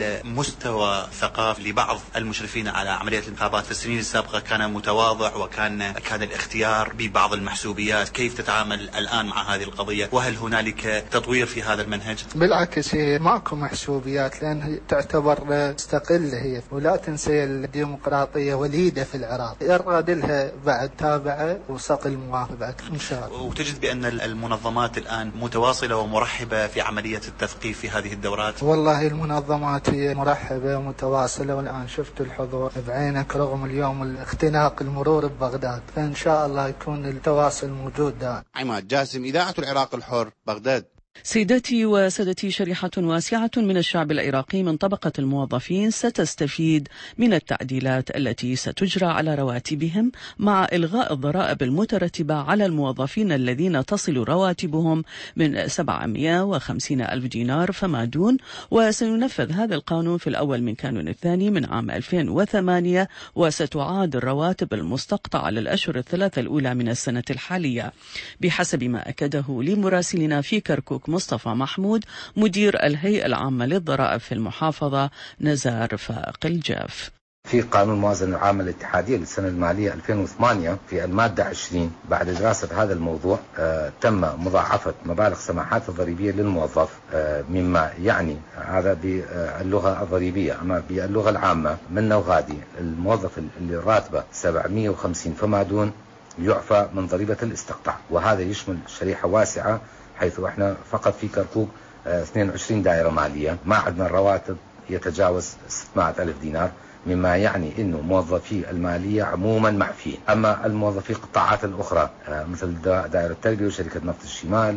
المستوى الثقافي لبعض المشرفين على عملية الانتخابات في السنين السابقة كان متواضع، وكان كان الاختيار ببعض المحسوبيات. كيف تتعامل الآن مع هذه القضية، وهل هنالك تطوير في هذا المنهج؟ بالعكس، هي ماكو محسوبيات لأن تعتبر مستقلة هي، ولا تنسي الديمقراطية وليدة في العراق، يرغد لها بعد تابعة وصقل مواهبات إن شاء الله. وتجد بأن المنظمات الآن متواصلة ومرحبة في عملية التثقيف في هذه الدورات؟ والله المنظمات هي مرحبة ومتواصلة له الآن شفت الحضور بعينك رغم اليوم الاختناق المرور ببغداد، فإن شاء الله يكون التواصل موجود دائما. عماد جاسم، إذاعة العراق الحر، بغداد. سيداتي وسادتي، شريحة واسعة من الشعب العراقي من طبقة الموظفين ستستفيد من التعديلات التي ستجرى على رواتبهم مع إلغاء الضرائب المترتبة على الموظفين الذين تصل رواتبهم من سبعمائة وخمسين ألف دينار فما دون. وسينفذ هذا القانون في الأول من كانون الثاني من عام ألفين وثمانية، وستعاد الرواتب المستقطعة للأشهر الثلاثة الأولى من السنة الحالية، بحسب ما أكده لمراسلنا في كركوك مصطفى محمود مدير الهيئة العامة للضرائب في المحافظة نزار فاق الجاف. في قانون الموازنة العامة الاتحادية للسنة المالية ألفين وثمانية في المادة عشرين بعد دراسة هذا الموضوع آه تم مضاعفة مبالغ السماحات الضريبية للموظف، آه مما يعني هذا باللغة الضريبية. أما باللغة العامة من وغادي الموظف اللي راتبه سبعمائة وخمسين فما دون يعفى من ضريبة الاستقطاع، وهذا يشمل شريحة واسعة، حيث احنا فقط في كركوك اثنين وعشرين دائرة مالية ما عندنا الرواتب يتجاوز ستمائة ألف دينار، مما يعني انه موظفي المالية عموما معفيين. اما الموظفي القطاعات الاخرى مثل دائرة التربية وشركة نفط الشمال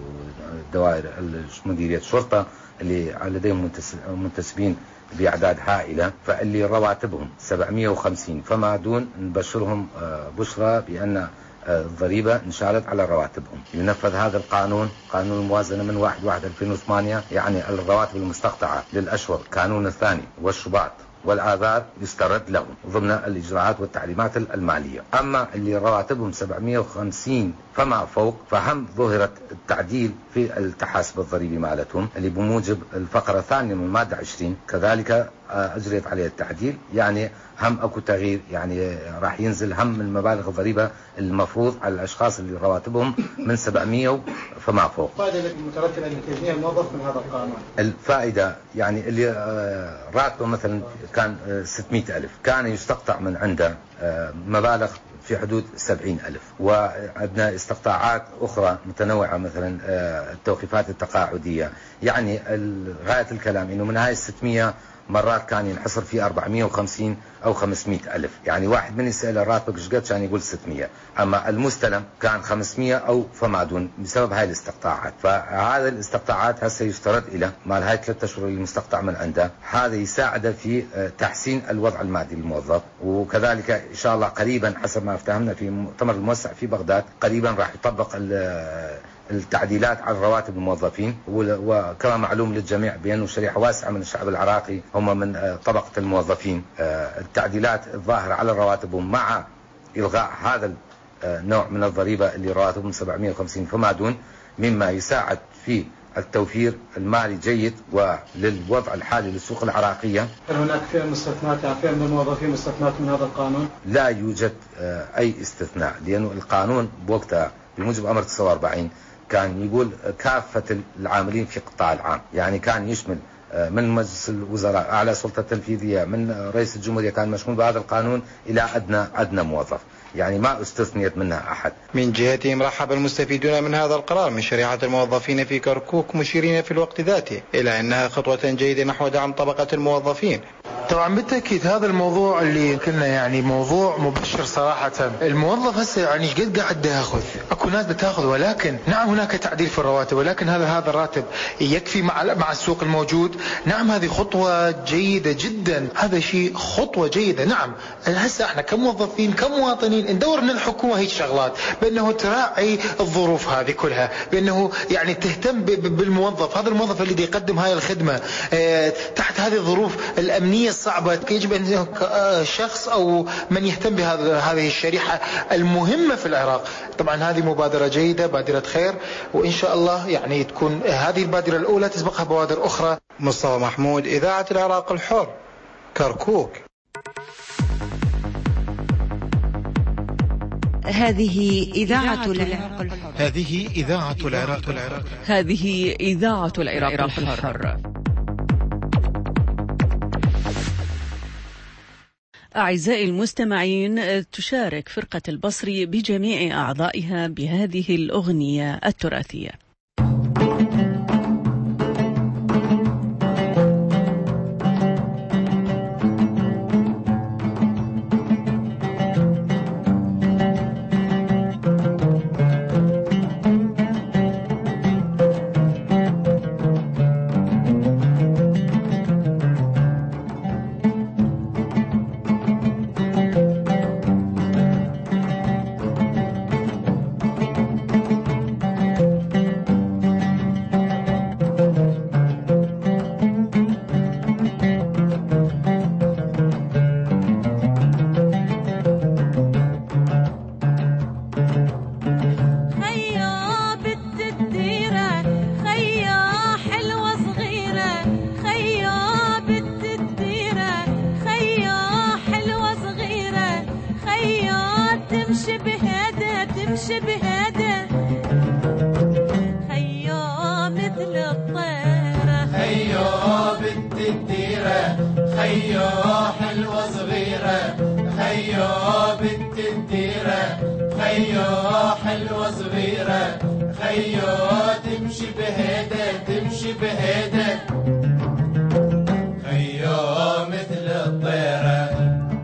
ودوائر مديرية الشرطة اللي لديهم منتسبين بأعداد هائلة، فاللي رواتبهم سبعمائة وخمسين فما دون نبشرهم بشرى بأن الضريبة انشالت على رواتبهم. ينفذ هذا القانون، قانون الموازنة، من واحد واحد ألفين وثمانية، يعني الرواتب المستقطعة للأشهر كانون الثاني والشباط والآذار يسترد لهم ضمن الإجراءات والتعليمات المالية. أما اللي رواتبهم سبعمائة وخمسين فما فوق فهم ظهرت التعديل في التحاسب الضريبي مالتهم اللي بموجب الفقرة الثانية من المادة عشرين، كذلك أجريت عليه التعديل، يعني هم أكو تغيير، يعني راح ينزل هم المبالغ الضريبة المفروض على الأشخاص اللي رواتبهم من سبعمائة فما فوق. الفائدة المترتبة أن تجنيه الموظف من هذا القانون، الفائدة يعني اللي راتبه مثلا كان ستمائة ألف كان يستقطع من عنده مبالغ في حدود سبعين ألف، وعندنا استقطاعات أخرى متنوعة مثلا التوقيفات التقاعدية. يعني غاية الكلام إنه من هاي الستمائة مرات كان ينحصر في أربعمائة وخمسين أو خمسمائة ألف، يعني واحد من يسأل راتبك ايش قد كان يقول ستمائة، أما المستلم كان خمسمائة أو فما دون بسبب هاي الاستقطاعات. فهذا الاستقطاعات هسه يفترض إلى مال هاي ثلاثة أشهر المستقطع من عنده، هذا يساعده في تحسين الوضع المادي للموظف. وكذلك إن شاء الله قريبا حسب ما افتهمنا في مؤتمر الموسع في بغداد قريبا راح يطبق التعديلات على رواتب الموظفين. وكما معلوم للجميع بأنه شريحة واسعة من الشعب العراقي هم من طبقة الموظفين، التعديلات الظاهرة على رواتبهم مع إلغاء هذا النوع من الضريبة اللي رواتبهم سبعمائة وخمسين فما دون، مما يساعد في التوفير المالي جيد وللوضع الحالي للسوق العراقية. هل هناك فئة مستثنات، يعني فئة من الموظفين مستثنات من هذا القانون؟ لا يوجد أي استثناء، لأنه القانون بوقتها بموجب أمر تسعة وأربعين كان يقول كافة العاملين في القطاع العام، يعني كان يشمل من مجلس الوزراء، أعلى سلطة تنفيذية، من رئيس الجمهورية كان مشمول بهذا القانون إلى أدنى أدنى موظف، يعني ما استثنيت منها أحد. من جهتهم رحب المستفيدون من هذا القرار من شريحة الموظفين في كركوك، مشيرين في الوقت ذاته إلى أنها خطوة جيدة نحو دعم طبقة الموظفين. طبعا بالتأكيد هذا الموضوع اللي كنا يعني موضوع مبشر صراحة. الموظف هسه يعني ايش قد قاعد ياخذ، اكو ناس بتاخذ، ولكن نعم هناك تعديل في الرواتب، ولكن هذا هذا الراتب يكفي مع مع السوق الموجود. نعم هذه خطوة جيدة جدا، هذا شيء خطوة جيدة. نعم هسه احنا كموظفين كمواطنين ندور من الحكومة هيك شغلات، بانه تراعي الظروف هذه كلها، بانه يعني تهتم بالموظف، هذا الموظف اللي يقدم هاي الخدمة اه تحت هذه الظروف الأمنية الصعبة، يجب أن شخص أو من يهتم بهذا هذه الشريحة المهمة في العراق. طبعا هذه مبادرة جيدة، بادرة خير، وإن شاء الله يعني تكون هذه البادرة الأولى تسبقها بوادر أخرى. مصطفى محمود، إذاعة العراق الحر، كركوك. هذه إذاعة العراق الحر. هذه إذاعة العراق الحر. هذه إذاعة العراق الحر. أعزائي المستمعين، تشارك فرقة البصري بجميع أعضائها بهذه الأغنية التراثية. تمشي بهدى خيو مثل الطيرة خيو بنت الديرة خيو حلوة صغيرة خيو بنت الديرة خيو حلوة صغيرة خيو تمشي بهدى تمشي بهدى خيو مثل الطيرة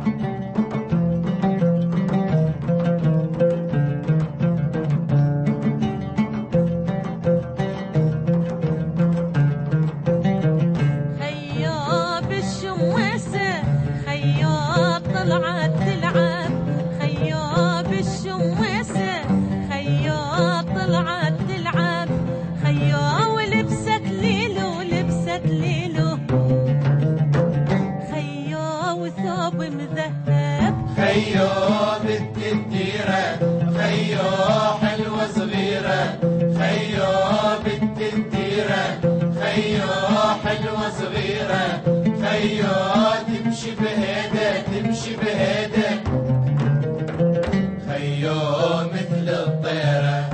طلعت تلعب خيو بالشموسة خيو طلعت تلعب خيو ولبست ليلو لبست ليلو خيو وثوب مذهب خيو بنت الديرة خيو حلوة صغيرة خيو بنت الديرة خيو حلوة صغيرة خيو تمشي بهدى تمشي بهدى خيو مثل الطيرة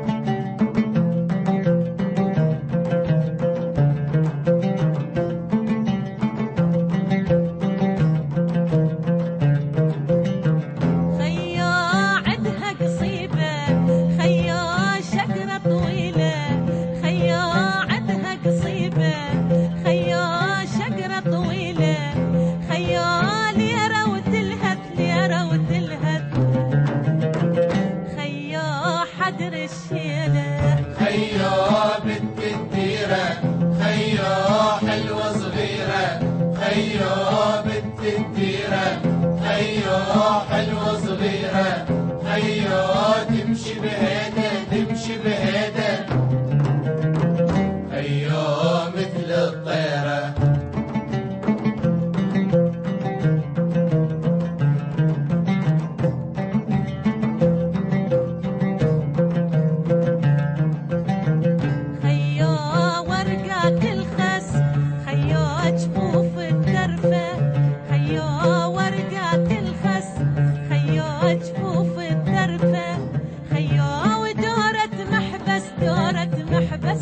خيو عدها قصيبة خيو شجرة طويلة خيو عدها قصيبة خيو شجرة طويلة خيو ليرة وتلهت ليرة وتلهت خيو حدر الشيلة خيو بنت الديرة خيو حلوة صغيرة خيو بنت الديرة خيو حلوة صغيرة خيو تمشي بهدى تمشي بهدى خيو مثل الطيرة خيو ورقات الخس خيو جفوف الترفة خيو ورقات الخس خيو جفوف الترفة خيو ودورة محبس دورة محبس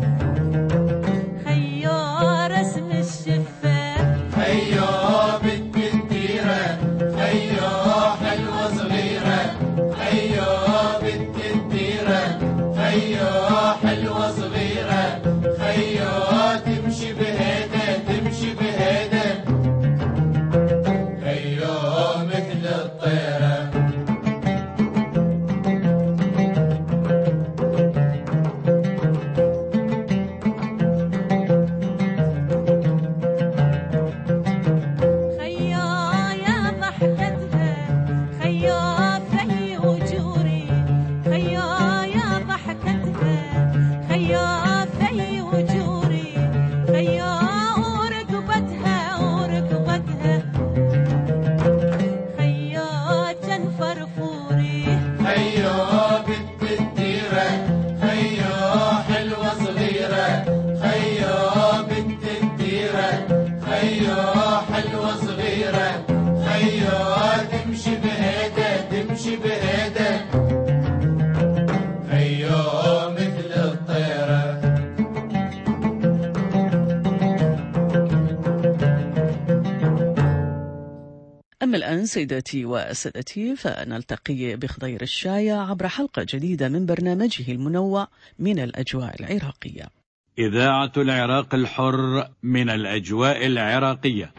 خيو رسم الشفة خيو بنت الديرة خيو حلوة صغيرة خيو بنت الديرة خيو حلوة صغيرة خيو تمشي بهدى تمشي بهدى خيو مثل الطيرة خيو يا ضحكتها خيو في وجوري خيو يا ضحكتها خيو في وجوري خيو ورقبتها ورقبتها خيو جن فرفوري خيو بنت الديرة خيو حلوة صغيرة خيو بنت الديرة خيو حلوة صغيرة خيو تمشي بهدى تمشي بهدى خيو مثل الطيرة أما الآن سيداتي وسادتي فنلتقي بخضير الشايع عبر حلقة جديدة من برنامجه المنوع من الأجواء العراقية. إذاعة العراق الحر من الأجواء العراقية.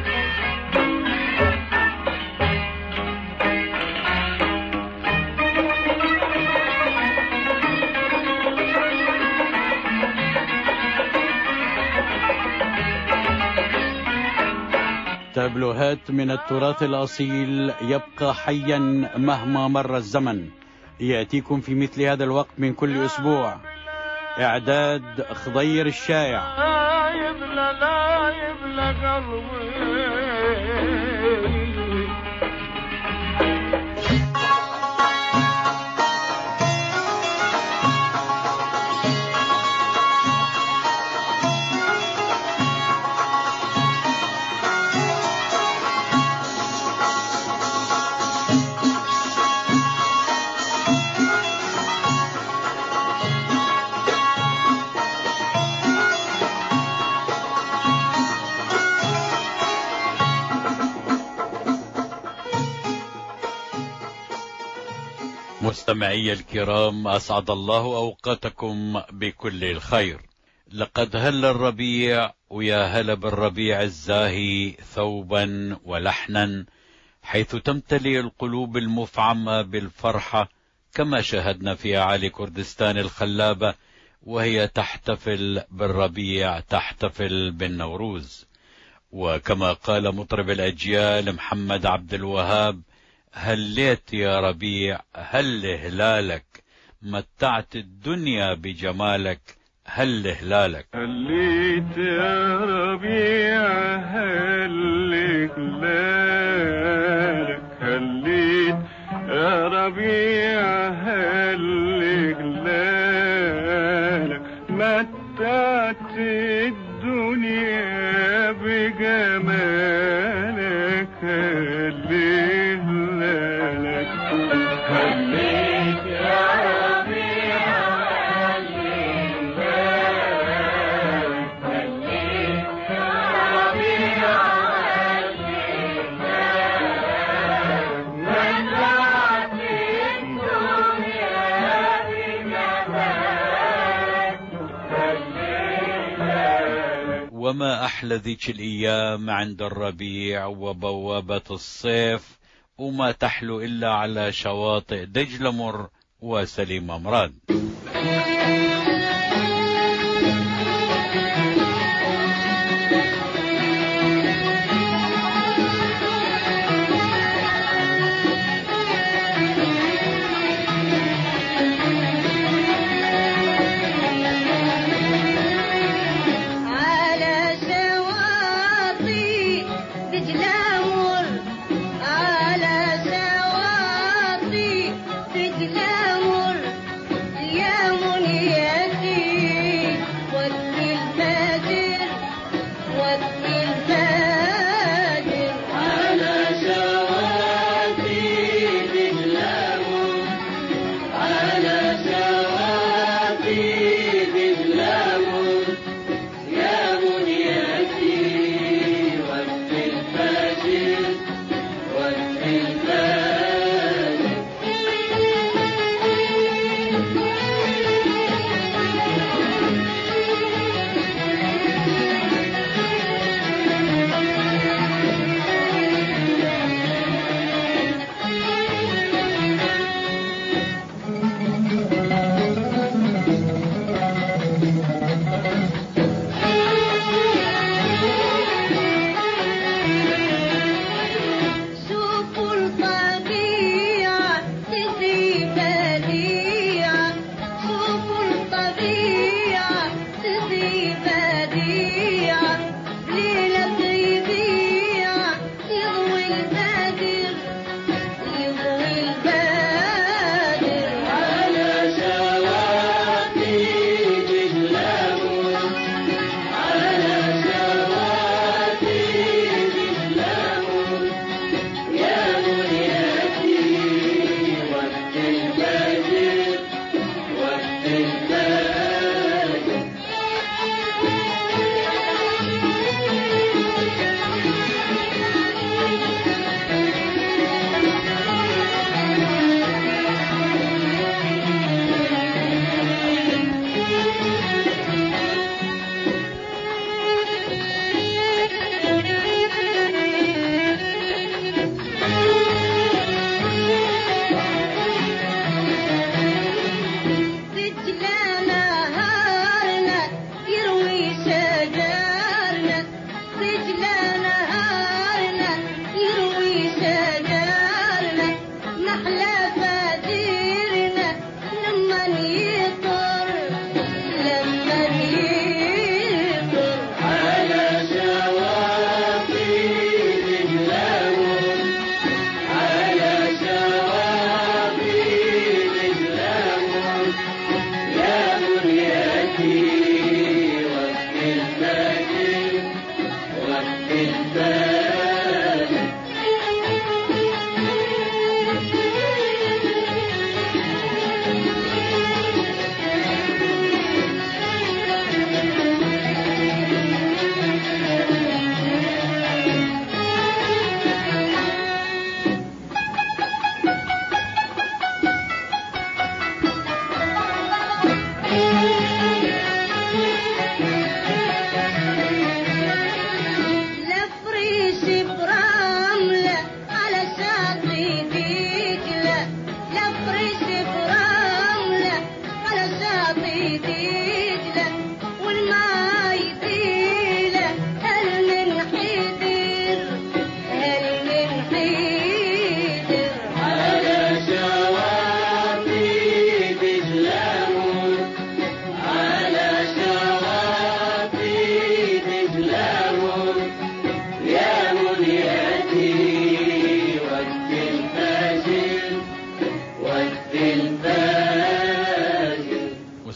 تابلوهات من التراث الأصيل يبقى حيا مهما مر الزمن، يأتيكم في مثل هذا الوقت من كل أسبوع. إعداد خضير الشايع. لا يبلى لا يبلى قلبي مستمعي الكرام، أسعد الله أوقاتكم بكل الخير. لقد هل الربيع، ويا هلا بالربيع الزاهي ثوبا ولحنا، حيث تمتلئ القلوب المفعمة بالفرحة، كما شاهدنا في أعالي كردستان الخلابة وهي تحتفل بالربيع، تحتفل بالنوروز. وكما قال مطرب الأجيال محمد عبد الوهاب: هليت يا ربيع هل هلالك، متعت الدنيا بجمالك، هل هلالك. هليت يا ربيع هل هلالك، هليت يا ربيع هل هلالك، متعت الدنيا بجمالك، هل هلالك. هليت يا ربيع هل هلالك، هليت يا ربيع هل هلالك، متعت الدنيا بجمالك، هل هلالك. وما أحلى ذيك الأيام عند الربيع وبوابة الصيف، وما تحلو إلا على شواطئ دجلة مر وسليم مراد.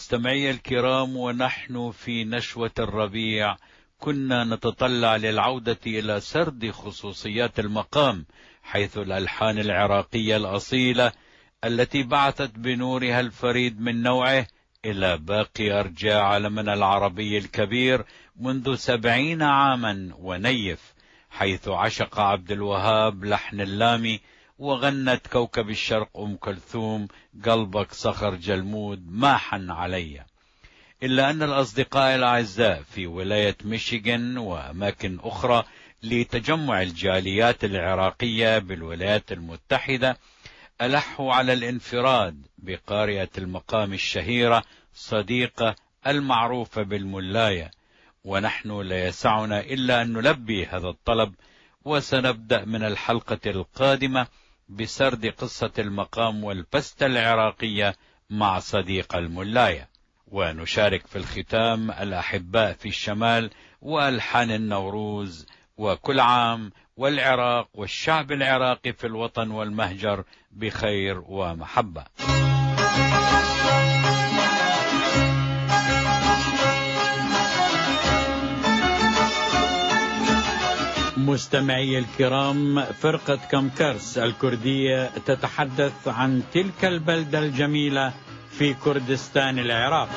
مستمعي الكرام، ونحن في نشوة الربيع كنا نتطلع للعودة إلى سرد خصوصيات المقام، حيث الألحان العراقية الأصيلة التي بعثت بنورها الفريد من نوعه إلى باقي أرجاء عالمنا العربي الكبير منذ سبعين عاما ونيف، حيث عشق عبد الوهاب لحن اللامي، وغنت كوكب الشرق أم كلثوم قلبك صخر جلمود ما حن علي. إلا أن الأصدقاء الأعزاء في ولاية ميشيغان وأماكن أخرى لتجمع الجاليات العراقية بالولايات المتحدة ألحوا على الانفراد بقارئة المقام الشهيرة صديقة المعروفة بالملاية، ونحن لا يسعنا إلا أن نلبي هذا الطلب. وسنبدأ من الحلقة القادمة بسرد قصة المقام والبستة العراقية مع صديق الملاية، ونشارك في الختام الأحباء في الشمال وألحان النوروز. وكل عام والعراق والشعب العراقي في الوطن والمهجر بخير ومحبة. مستمعي الكرام، فرقة كمكرس الكردية تتحدث عن تلك البلدة الجميلة في كردستان العراق.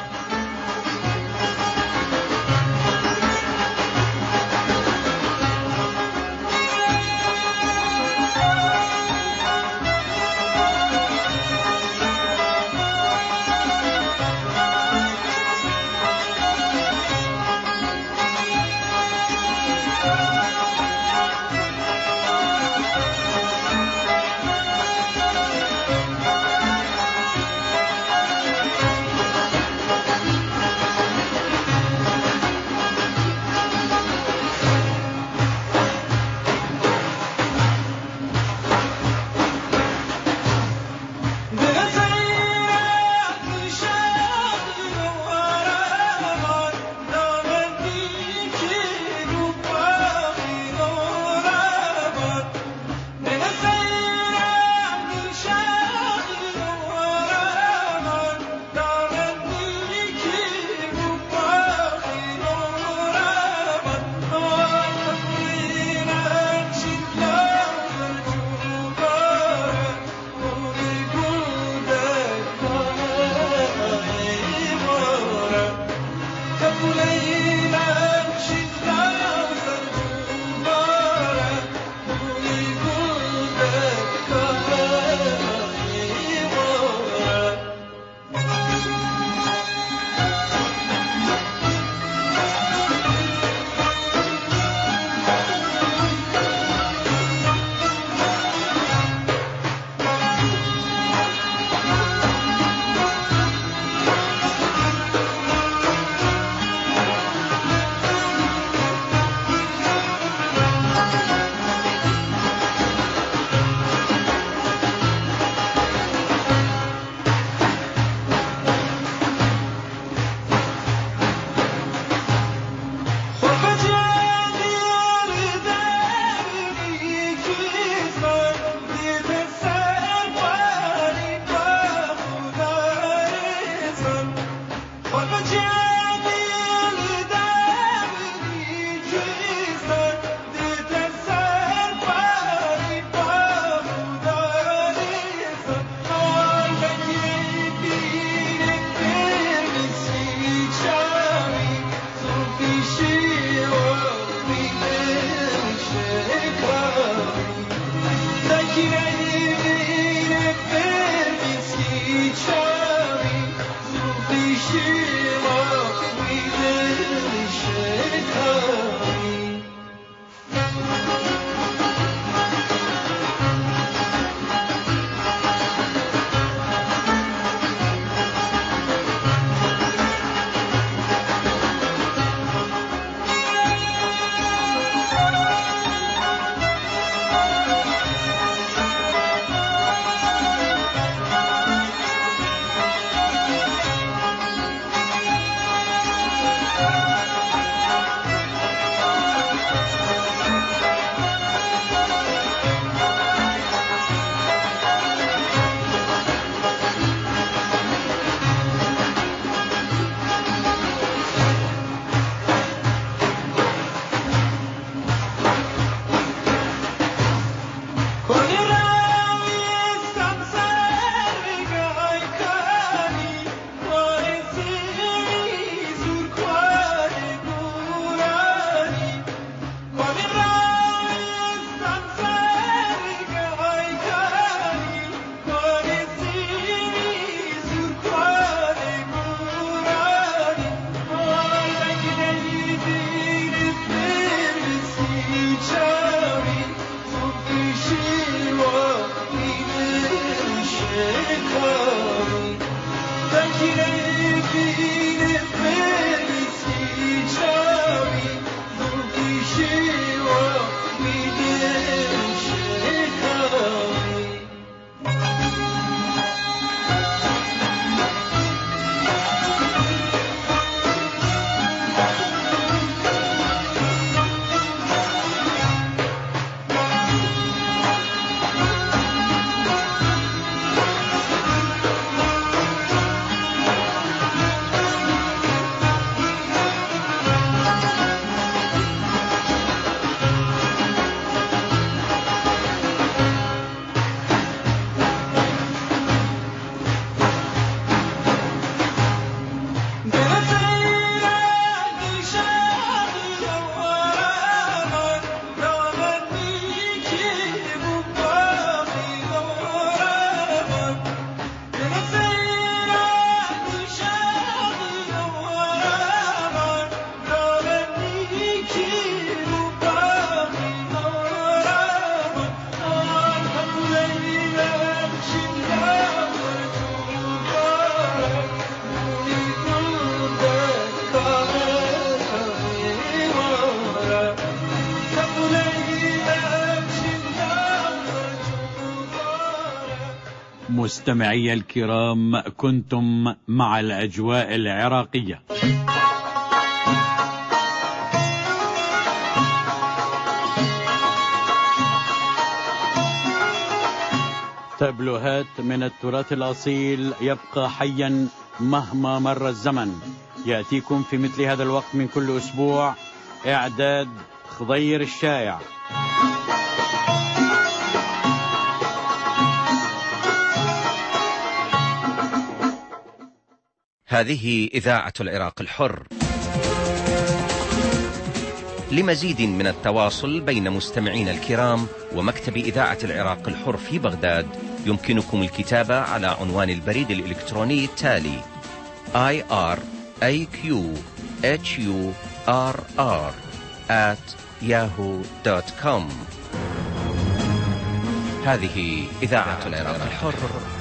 مستمعي الكرام، كنتم مع الأجواء العراقية. تابلوهات من التراث الأصيل يبقى حيا مهما مر الزمن. يأتيكم في مثل هذا الوقت من كل أسبوع. إعداد خضير الشايع. هذه إذاعة العراق الحر. لمزيد من التواصل بين مستمعينا الكرام ومكتب إذاعة العراق الحر في بغداد، يمكنكم الكتابة على عنوان البريد الإلكتروني التالي آي آر إيه كيو إتش يو آر آر آت ياهو دوت كوم. هذه إذاعة العراق الحر.